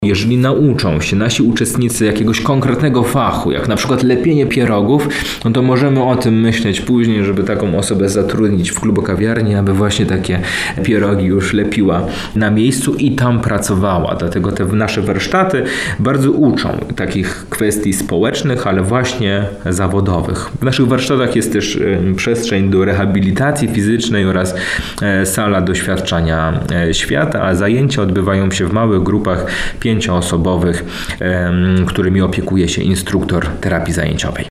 Jeżeli nauczą się nasi uczestnicy jakiegoś konkretnego fachu, jak na przykład lepienie pierogów, no to możemy o tym myśleć później, żeby taką osobę zatrudnić w klubokawiarni, aby właśnie takie pierogi już lepiła na miejscu i tam pracowała. Dlatego te nasze warsztaty bardzo uczą takich kwestii społecznych, ale właśnie zawodowych. W naszych warsztatach jest też przestrzeń do rehabilitacji fizycznej oraz sala doświadczania świata, a zajęcia odbywają się w małych grupach 5-osobowych, którymi opiekuje się instruktor terapii zajęciowej.